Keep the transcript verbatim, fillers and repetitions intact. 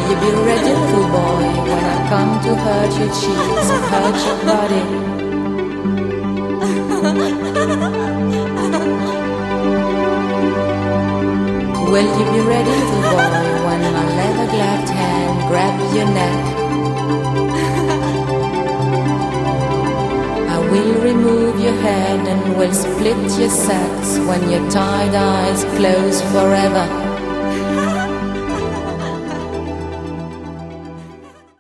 you be ready, little boy, when I come to hurt your cheeks and hurt your body? Will you be ready, little boy, when my leather-gloved hand grabs your neck? I will remove your head and will split your sex when your tired eyes close forever.